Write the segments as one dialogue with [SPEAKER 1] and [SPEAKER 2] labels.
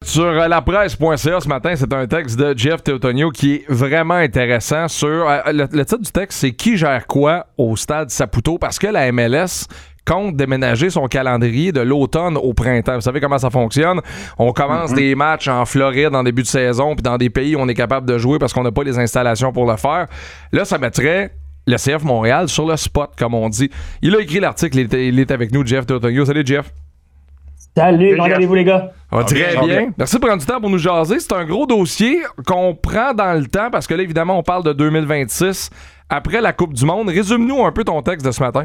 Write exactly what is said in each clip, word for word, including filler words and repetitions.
[SPEAKER 1] sur euh, la presse point c a ce matin, c'est un texte de Jeff Teotonio qui est vraiment intéressant sur... Euh, le, le titre du texte, c'est « Qui gère quoi au stade Saputo ?» parce que la M L S compte déménager son calendrier de l'automne au printemps. Vous savez comment ça fonctionne? On commence mm-hmm. des matchs en Floride en début de saison, puis dans des pays où on est capable de jouer parce qu'on n'a pas les installations pour le faire. Là, ça mettrait le C F Montréal sur le spot, comme on dit. Il a écrit l'article, il est, il est avec nous, Jeff Teotonio. Salut, Jeff.
[SPEAKER 2] Salut, comment allez-vous les gars?
[SPEAKER 1] Ah, très bien. bien. Merci de prendre du temps pour nous jaser. C'est un gros dossier qu'on prend dans le temps parce que là, évidemment, on parle de deux mille vingt-six après la Coupe du Monde. Résume-nous un peu ton texte de ce matin.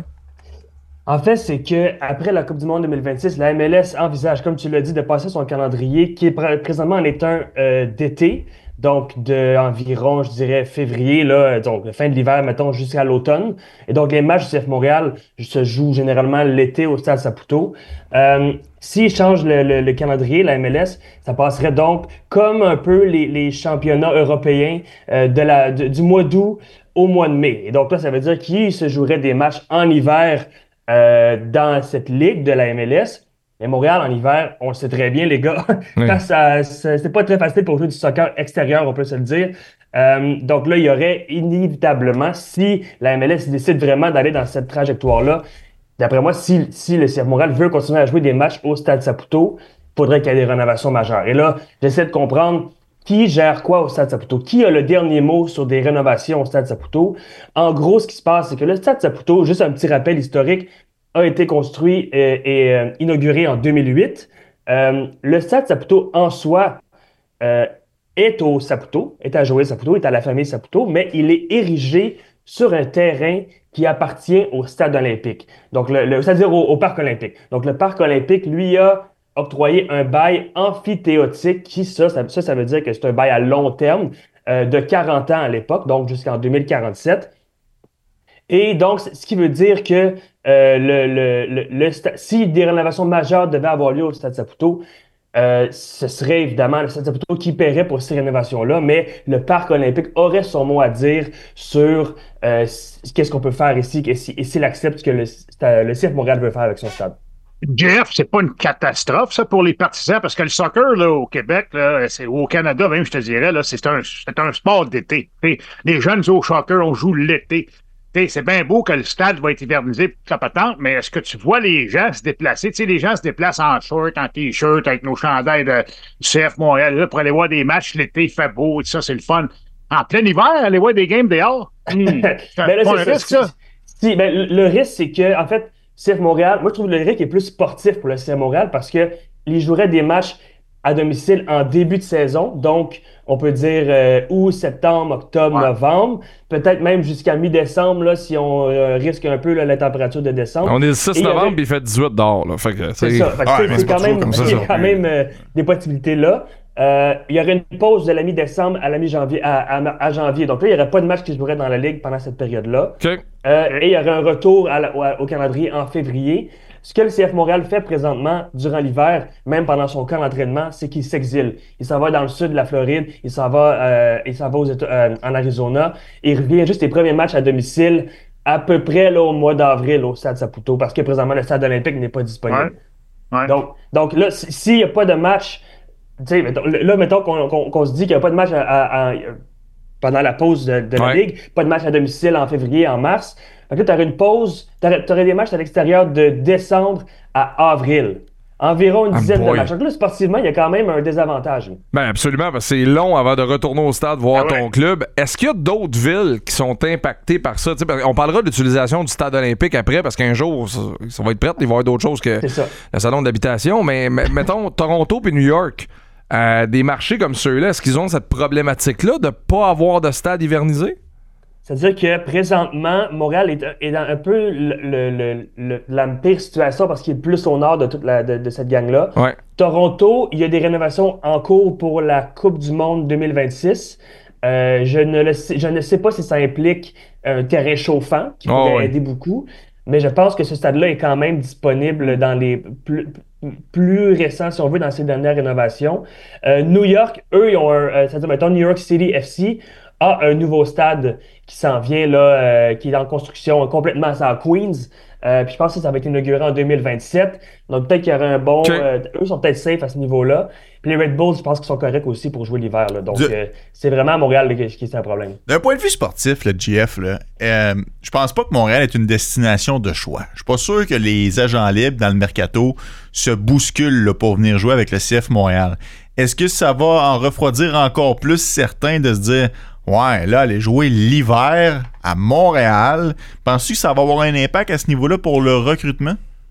[SPEAKER 2] En fait, c'est que après la Coupe du Monde deux mille vingt-six, la M L S envisage, comme tu l'as dit, de passer son calendrier qui est pr- présentement en est un euh, d'été, donc de environ, je dirais, février, là, donc fin de l'hiver, mettons, jusqu'à l'automne. Et donc, les matchs du C F Montréal se jouent généralement l'été au Stade Saputo. Euh, S'ils changent le, le, le calendrier, la M L S, ça passerait donc comme un peu les, les championnats européens euh, de la, de, du mois d'août au mois de mai. Et donc là, ça veut dire qu'ils se joueraient des matchs en hiver euh, dans cette ligue de la M L S. Et Montréal, en hiver, on le sait très bien, les gars, oui. Quand ça, ça, c'est pas très facile pour jouer du soccer extérieur, on peut se le dire. Euh, donc là, il y aurait inévitablement, si la M L S décide vraiment d'aller dans cette trajectoire-là, d'après moi, si, si le C F Montréal veut continuer à jouer des matchs au Stade Saputo, il faudrait qu'il y ait des rénovations majeures. Et là, j'essaie de comprendre qui gère quoi au Stade Saputo, qui a le dernier mot sur des rénovations au Stade Saputo. En gros, ce qui se passe, c'est que le Stade Saputo, juste un petit rappel historique, a été construit et, et euh, inauguré en deux mille huit. Euh, le Stade Saputo, en soi, euh, est au Saputo, est à Joël Saputo, est à la famille Saputo, mais il est érigé sur un terrain qui appartient au Stade olympique, donc le, le, c'est-à-dire au, au Parc olympique. Donc le Parc olympique, lui, a octroyé un bail amphithéotique qui, ça, ça, ça, ça veut dire que c'est un bail à long terme euh, de quarante ans à l'époque, donc jusqu'en deux mille quarante-sept. Et donc, ce qui veut dire que euh, le, le, le, le sta- si des rénovations majeures devaient avoir lieu au Stade Saputo, euh, ce serait évidemment le Stade Saputo qui paierait pour ces rénovations-là, mais le Parc olympique aurait son mot à dire sur euh, qu'est-ce qu'on peut faire ici et s'il si, si accepte ce que le, le C F Montréal veut faire avec son stade.
[SPEAKER 3] Jeff, c'est pas une catastrophe, ça, pour les partisans, parce que le soccer, là, au Québec, là, c'est, au Canada même, je te dirais, là, c'est un, c'est un sport d'été. T'sais, les jeunes au soccer, on joue l'été. T'sais, c'est bien beau que le stade va être hivernisé pour la patente, mais est-ce que tu vois les gens se déplacer? Tu sais, les gens se déplacent en short, en t-shirt, avec nos chandails de, du C F Montréal, là, pour aller voir des matchs l'été, il fait beau, et ça, c'est le fun. En plein hiver, aller voir des games dehors? Mmh, c'est un,
[SPEAKER 2] ben là,
[SPEAKER 3] pas
[SPEAKER 2] c'est,
[SPEAKER 3] un risque,
[SPEAKER 2] c'est,
[SPEAKER 3] ça?
[SPEAKER 2] Si, ben, le, le risque, c'est que, en fait, C F Montréal, moi, je trouve le risque est plus sportif pour le C F Montréal parce que ils joueraient des matchs à domicile en début de saison. Donc, on peut dire euh, août, septembre, octobre, ouais. novembre. Peut-être même jusqu'à mi-décembre, là, si on euh, risque un peu là, la température de décembre.
[SPEAKER 1] On est le six novembre,
[SPEAKER 2] aurait...
[SPEAKER 1] puis il fait dix-huit dehors. Là. Fait que,
[SPEAKER 2] c'est ça. Fait que ouais, c'est, c'est quand même, il y a quand même euh, des possibilités là. Euh, il y aurait une pause de la mi-décembre à la mi-janvier, à, à, à janvier. Donc là, il n'y aurait pas de match qui se jouerait dans la Ligue pendant cette période-là.
[SPEAKER 1] Okay.
[SPEAKER 2] Euh, et il y aurait un retour à la, au, au calendrier en février. Ce que le C F Montréal fait présentement durant l'hiver, même pendant son camp d'entraînement, c'est qu'il s'exile. Il s'en va dans le sud de la Floride, il s'en va, euh, il s'en va aux États, euh, en Arizona. Et il revient juste les premiers matchs à domicile à peu près là, au mois d'avril au Stade Saputo, parce que présentement, le Stade olympique n'est pas disponible.
[SPEAKER 3] Ouais. Ouais.
[SPEAKER 2] Donc, donc là, s'il n'y a pas de match... Tu sais, là, mettons qu'on, qu'on, qu'on se dit qu'il n'y a pas de match à, à, à, pendant la pause de, de la
[SPEAKER 1] ouais.
[SPEAKER 2] Ligue, pas de match à domicile en février, en mars. Donc là, tu aurais une pause, tu aurais des matchs à l'extérieur de décembre à avril. Environ une dizaine oh de matchs. Donc là, sportivement, il y a quand même un désavantage.
[SPEAKER 1] Ben absolument, parce que c'est long avant de retourner au stade voir ah ouais. ton club. Est-ce qu'il y a d'autres villes qui sont impactées par ça? T'sais, on parlera de l'utilisation du stade olympique après, parce qu'un jour, ça, ça va être prêt, il va y avoir d'autres choses que le salon d'habitation. Mais mettons, Toronto puis New York, euh, des marchés comme ceux-là, est-ce qu'ils ont cette problématique-là de ne pas avoir de stade hivernisé?
[SPEAKER 2] C'est-à-dire que présentement, Montréal est, est dans un peu le, le, le, le, la pire situation parce qu'il est plus au nord de toute la, de, de cette gang-là.
[SPEAKER 1] Ouais.
[SPEAKER 2] Toronto, il y a des rénovations en cours pour la Coupe du Monde deux mille vingt-six. Euh, je, ne le sais, je ne sais pas si ça implique un terrain chauffant qui pourrait oh, oui. aider beaucoup, mais je pense que ce stade-là est quand même disponible dans les plus, plus récents, si on veut, dans ces dernières rénovations. Euh, New York, eux, ils ont un, euh, c'est-à-dire, mettons, New York City F C a un nouveau stade qui s'en vient, là, euh, qui est en construction complètement à Queens. Euh, puis je pense que ça va être inauguré en deux mille vingt-sept. Donc peut-être qu'il y aura un bon...
[SPEAKER 1] Okay.
[SPEAKER 2] Euh, eux sont peut-être safe à ce niveau-là. Puis les Red Bulls, je pense qu'ils sont corrects aussi pour jouer l'hiver. Là. Donc
[SPEAKER 4] du...
[SPEAKER 2] euh, c'est vraiment à Montréal là, qui, qui est un problème.
[SPEAKER 4] D'un point de vue sportif, le G F, là, euh, je pense pas que Montréal est une destination de choix. Je suis pas sûr que les agents libres dans le mercato se bousculent là, pour venir jouer avec le C F Montréal. Est-ce que ça va en refroidir encore plus certains de se dire ouais, là, aller jouer l'hiver à Montréal, penses-tu que ça va avoir un impact à ce niveau-là pour le recrutement?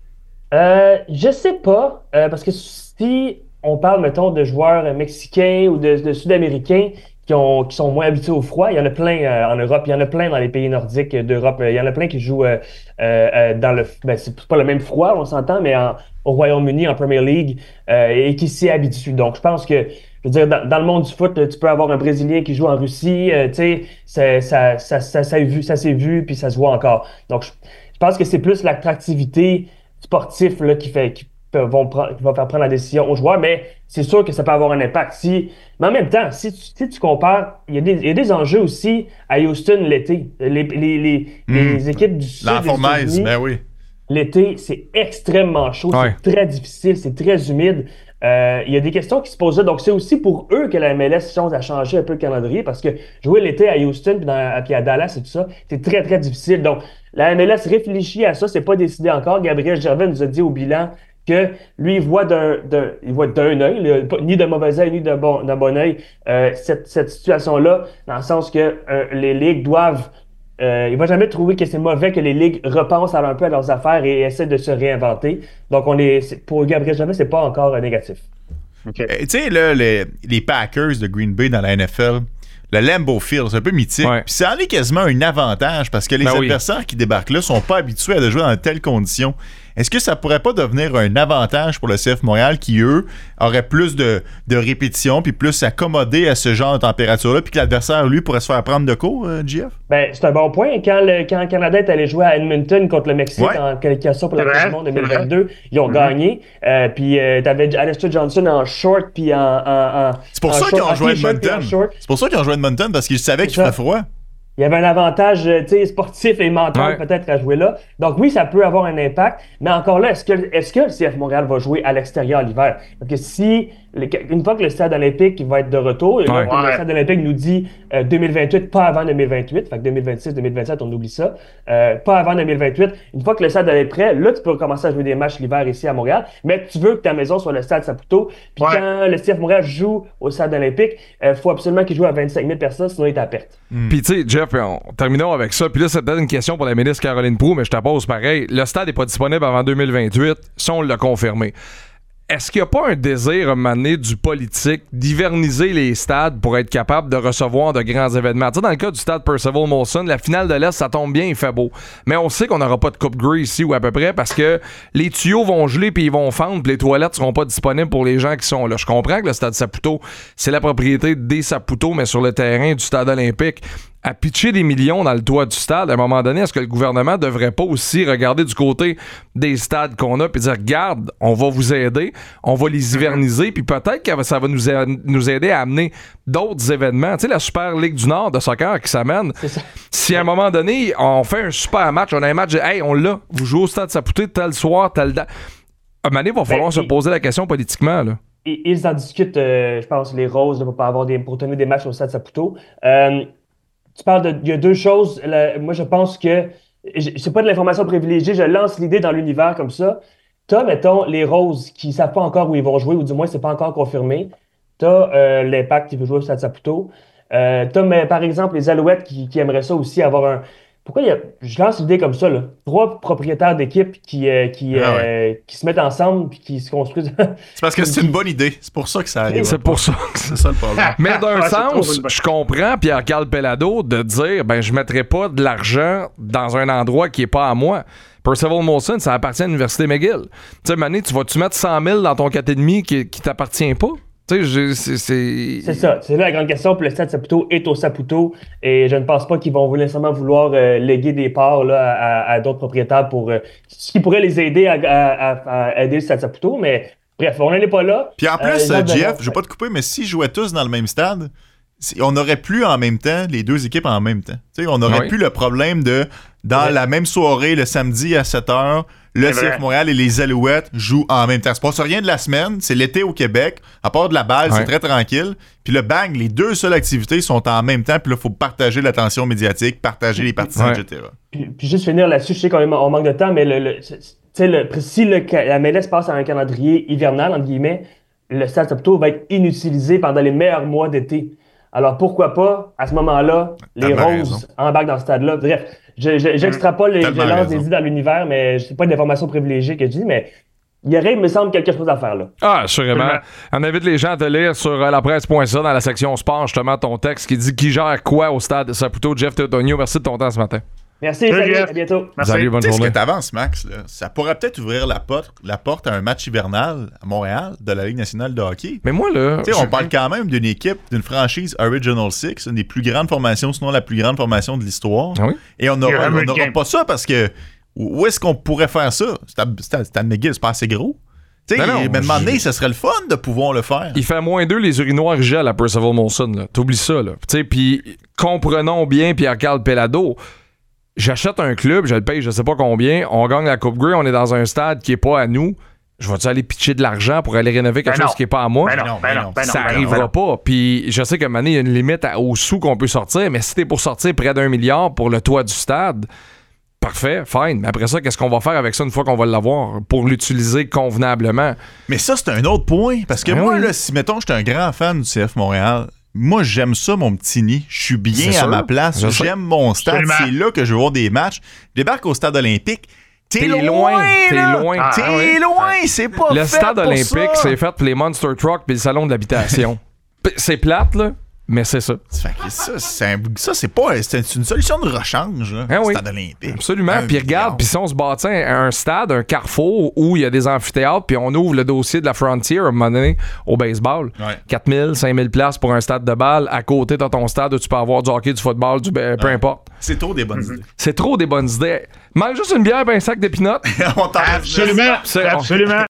[SPEAKER 2] Euh, je sais pas, euh, parce que si on parle, mettons, de joueurs mexicains ou de, de Sud-Américains qui, ont, qui sont moins habitués au froid, il y en a plein euh, en Europe, il y en a plein dans les pays nordiques d'Europe, il y en a plein qui jouent euh, euh, dans le... Ben, c'est pas le même froid, on s'entend, mais en, au Royaume-Uni, en Premier League, euh, et qui s'y habituent. Donc, je pense que je veux dire, dans, dans le monde du foot, tu peux avoir un Brésilien qui joue en Russie, euh, tu sais, ça, ça, ça, ça, ça, vu, ça s'est vu, puis ça se voit encore. Donc, je, je pense que c'est plus l'attractivité sportive là, qui fait qui, vont prendre, qui va faire prendre la décision aux joueurs, mais c'est sûr que ça peut avoir un impact. Si, mais en même temps, si tu, si tu compares, il y, a des, il y a des enjeux aussi à Houston l'été. Les, les, les, mmh. les équipes du sud
[SPEAKER 4] La fournaise, ben oui.
[SPEAKER 2] L'été, c'est extrêmement chaud,
[SPEAKER 1] ouais.
[SPEAKER 2] c'est très difficile, c'est très humide. Euh, il y a des questions qui se posent là. Donc, c'est aussi pour eux que la M L S change à changer un peu le calendrier parce que jouer l'été à Houston puis, dans, puis à Dallas et tout ça, c'est très, très difficile. Donc, la M L S réfléchit à ça. C'est pas décidé encore. Gabriel Gervais nous a dit au bilan que lui, il voit d'un, d'un, il voit d'un œil, ni de mauvais œil, ni d'un bon, d'un bon œil, euh, cette, cette situation-là, dans le sens que euh, les ligues doivent Euh, il va jamais trouver que c'est mauvais que les ligues repensent un peu à leurs affaires et essaient de se réinventer. Donc, on est, pour Gabriel Gervais, c'est pas encore euh, négatif.
[SPEAKER 4] Okay. Tu sais, là, les, les Packers de Green Bay dans la N F L, le Lambeau Field, c'est un peu mythique.
[SPEAKER 1] Ouais.
[SPEAKER 4] Puis ça en est quasiment un avantage parce que les
[SPEAKER 1] ben
[SPEAKER 4] adversaires
[SPEAKER 1] oui.
[SPEAKER 4] qui débarquent là sont pas habitués à de jouer dans de telles conditions. Est-ce que ça pourrait pas devenir un avantage pour le C F Montréal qui, eux, aurait plus de, de répétitions puis plus s'accommoder à ce genre de température-là puis que l'adversaire, lui, pourrait se faire prendre de cours, euh, G F?
[SPEAKER 2] Ben, c'est un bon point. Quand le, quand le Canada est allé jouer à Edmonton contre le Mexique
[SPEAKER 4] ouais.
[SPEAKER 2] en qualification pour la Coupe du Monde deux mille vingt-deux, ils ont
[SPEAKER 4] mm-hmm.
[SPEAKER 2] gagné. Euh, puis euh, t'avais Alistair Johnson en short puis en, en, en
[SPEAKER 4] C'est pour
[SPEAKER 2] en
[SPEAKER 4] ça
[SPEAKER 2] short,
[SPEAKER 4] qu'ils ont joué à Edmonton. C'est pour ça qu'ils ont joué à Edmonton parce qu'ils savaient qu'il ferait froid.
[SPEAKER 2] Il y avait un avantage tu sais, sportif et mental ouais. peut-être à jouer là. Donc oui, ça peut avoir un impact. Mais encore là, est-ce que, est-ce que le C F Montréal va jouer à l'extérieur l'hiver? Parce que si, une fois que le stade olympique va être de retour, ouais. là, le stade olympique nous dit euh, deux mille vingt-huit, pas avant deux mille vingt-huit. Fait que deux mille vingt-six, deux mille vingt-sept, on oublie ça. Euh, pas avant deux mille vingt-huit. Une fois que le stade est prêt, là, tu peux commencer à jouer des matchs l'hiver ici à Montréal. Mais tu veux que ta maison soit le stade Saputo. Puis ouais. quand le C F Montréal joue au stade olympique, il euh, faut absolument qu'il joue à vingt-cinq mille personnes, sinon il est à perte.
[SPEAKER 1] Mm. Puis tu sais, Jeff, on terminons avec ça. Puis là, c'est peut-être une question pour la ministre Caroline Proulx, mais je te pose pareil. Le stade n'est pas disponible avant deux mille vingt-huit. Ça, on l'a confirmé. Est-ce qu'il n'y a pas un désir à un moment donné du politique d'hiverniser les stades pour être capable de recevoir de grands événements? Tu sais, dans le cas du stade Percival Molson, la finale de l'Est, ça tombe bien, il fait beau. Mais on sait qu'on n'aura pas de Coupe Grey ici ou à peu près parce que les tuyaux vont geler puis ils vont fendre puis les toilettes seront pas disponibles pour les gens qui sont là. Je comprends que le stade Saputo, c'est la propriété des Saputo, mais sur le terrain du stade olympique, à pitcher des millions dans le toit du stade, à un moment donné, est-ce que le gouvernement devrait pas aussi regarder du côté des stades qu'on a puis dire, regarde, on va vous aider, on va les hiverniser, puis peut-être que ça va nous, a- nous aider à amener d'autres événements. Tu sais, la Super Ligue du Nord de soccer qui s'amène, si à un moment donné, on fait un super match, on a un match, de, hey, on l'a, vous jouez au stade Saputo tel soir, tel date. À un moment donné, il va falloir ben, se poser la question politiquement, là.
[SPEAKER 2] Ils en discutent, euh, je pense, les Roses, là, pour pas avoir des, pour tenir des matchs au stade Saputo. Euh, Tu parles de. Il y a deux choses. Là, moi, je pense que. C'est pas de l'information privilégiée. Je lance l'idée dans l'univers comme ça. T'as, mettons, les Roses qui savent pas encore où ils vont jouer, ou du moins, c'est pas encore confirmé. T'as euh, l'Impact qui veut jouer au Stade Saputo. Euh, t'as, mais, par exemple, les Alouettes qui, qui aimeraient ça aussi avoir un. Pourquoi il y a. Je lance l'idée comme ça, là. Trois propriétaires d'équipes qui, euh, qui, ah ouais. euh, qui se mettent ensemble puis qui se construisent.
[SPEAKER 4] C'est parce que c'est une bonne idée. C'est pour ça que ça arrive.
[SPEAKER 1] C'est pour ça.
[SPEAKER 4] C'est ça le problème.
[SPEAKER 1] Mais d'un ouais, sens, je comprends Pierre-Carl Pellado de dire ben je mettrai pas de l'argent dans un endroit qui est pas à moi. Percival Molson, ça appartient à l'Université McGill. Tu sais, Mané, tu vas-tu mettre cent mille dans ton quatre virgule cinq qui, qui t'appartient pas? Tu sais, c'est, c'est...
[SPEAKER 2] c'est ça. C'est là la grande question. Puis le stade Saputo est au Saputo. Et je ne pense pas qu'ils vont nécessairement vouloir euh, léguer des parts là, à, à d'autres propriétaires pour euh, ce qui pourrait les aider à, à, à, à aider le stade Saputo. Mais bref, on n'en est pas là.
[SPEAKER 4] Puis en plus, euh, Jeff, je ne vais pas te couper, mais s'ils jouaient tous dans le même stade, on n'aurait plus en même temps les deux équipes en même temps. T'sais, on n'aurait
[SPEAKER 1] oui.
[SPEAKER 4] plus le problème de, dans
[SPEAKER 2] ouais.
[SPEAKER 4] la même soirée, le samedi à sept heures, le C F Montréal et les Alouettes jouent en même temps. C'est pas sur rien de la semaine, c'est l'été au Québec. À part de la balle, ouais. c'est très tranquille. Puis le bang, les deux seules activités sont en même temps. Puis là, il faut partager l'attention médiatique, partager les partisans,
[SPEAKER 1] ouais.
[SPEAKER 4] et cetera.
[SPEAKER 2] Puis, puis juste finir là-dessus, je sais qu'on on manque de temps, mais le, le, le, si le, la M L S passe à un calendrier hivernal, entre guillemets, le Stade Saputo va être inutilisé pendant les meilleurs mois d'été. Alors pourquoi pas, à ce moment-là, les Roses embarquent dans ce stade-là. Bref, je, je, j'extrapole et je lance des idées dans l'univers, mais je sais pas d'informations privilégiées que je dis, mais il y aurait, il me semble, quelque chose à faire là.
[SPEAKER 1] Ah, assurément. On invite les gens à te lire sur euh, la presse point c a dans la section sport, justement, ton texte qui dit qui gère quoi au Stade Saputo. Jeff Teutonio, merci de ton temps ce matin.
[SPEAKER 2] Merci, salut, salut à bientôt.
[SPEAKER 1] Merci. Salut, bonne
[SPEAKER 4] tu sais,
[SPEAKER 1] journée.
[SPEAKER 4] Ce que t'avances, Max, là, ça pourrait peut-être ouvrir la porte, la porte à un match hivernal à Montréal de la Ligue nationale de hockey.
[SPEAKER 1] Mais moi, là...
[SPEAKER 4] Tu sais, on parle quand même d'une équipe, d'une franchise Original Six, une des plus grandes formations, sinon la plus grande formation de l'histoire.
[SPEAKER 1] Ah oui?
[SPEAKER 4] Et on n'aura pas ça parce que où est-ce qu'on pourrait faire ça? Stade McGill, c'est pas assez gros. Tu sais, à un moment donné, ça serait le fun de pouvoir le faire.
[SPEAKER 1] Il fait moins deux les urinoirs gel à Percival Molson, là. T'oublies ça, là. Tu sais, puis comprenons bien Pierre-Carl Pelado. J'achète un club, je le paye je sais pas combien, on gagne la Coupe Grey, on est dans un stade qui est pas à nous. Je vais-tu aller pitcher de l'argent pour aller rénover quelque ben chose qui est pas à moi?
[SPEAKER 3] Ben non, ben non, ben
[SPEAKER 1] ça
[SPEAKER 3] non,
[SPEAKER 1] arrivera
[SPEAKER 3] ben non.
[SPEAKER 1] pas. Puis je sais qu'à un moment donné, il y a une limite à, aux sous qu'on peut sortir, mais si t'es pour sortir près d'un milliard pour le toit du stade, parfait, fine. Mais après ça, qu'est-ce qu'on va faire avec ça une fois qu'on va l'avoir pour l'utiliser convenablement?
[SPEAKER 4] Mais ça, c'est un autre point. Parce que
[SPEAKER 1] ben
[SPEAKER 4] moi,
[SPEAKER 1] oui.
[SPEAKER 4] là, si, mettons, j'étais un grand fan du C F Montréal, moi, j'aime ça, mon petit nid. Je suis bien
[SPEAKER 1] C'est
[SPEAKER 4] à
[SPEAKER 1] sûr.
[SPEAKER 4] ma place.
[SPEAKER 1] Je
[SPEAKER 4] J'aime
[SPEAKER 1] sais.
[SPEAKER 4] mon stade.
[SPEAKER 3] Absolument.
[SPEAKER 4] C'est là que je vais voir des matchs. Je débarque au stade olympique. T'es,
[SPEAKER 1] T'es
[SPEAKER 4] loin,
[SPEAKER 1] loin, t'es
[SPEAKER 4] là.
[SPEAKER 1] loin.
[SPEAKER 4] T'es
[SPEAKER 3] Ah, oui.
[SPEAKER 4] loin, c'est pas
[SPEAKER 1] Le
[SPEAKER 4] fait
[SPEAKER 1] stade
[SPEAKER 4] pour
[SPEAKER 1] olympique,
[SPEAKER 4] ça.
[SPEAKER 1] c'est fait pour les Monster Truck puis le salon de l'habitation. P- c'est plate, là, mais c'est ça.
[SPEAKER 4] Fait que ça, c'est un- ça, c'est pas c'est une solution de rechange, là,
[SPEAKER 1] Ah oui.
[SPEAKER 4] stade olympique.
[SPEAKER 1] Absolument.
[SPEAKER 4] Un
[SPEAKER 1] Puis regarde,
[SPEAKER 4] milliard.
[SPEAKER 1] puis si on se bâtit un, un stade, un carrefour où il y a des amphithéâtres, puis on ouvre le dossier de la Frontier à un moment donné au baseball.
[SPEAKER 4] Ouais.
[SPEAKER 1] quatre mille, cinq mille places pour un stade de balle. À côté, t'as ton stade où tu peux avoir du hockey, du football, du peu
[SPEAKER 4] Ouais.
[SPEAKER 1] importe.
[SPEAKER 4] C'est trop des bonnes idées.
[SPEAKER 1] C'est trop des bonnes idées. Mange juste une bière et un sac d'épinottes.
[SPEAKER 4] On t'en reste-
[SPEAKER 3] Absolument,
[SPEAKER 1] C'est-
[SPEAKER 3] absolument.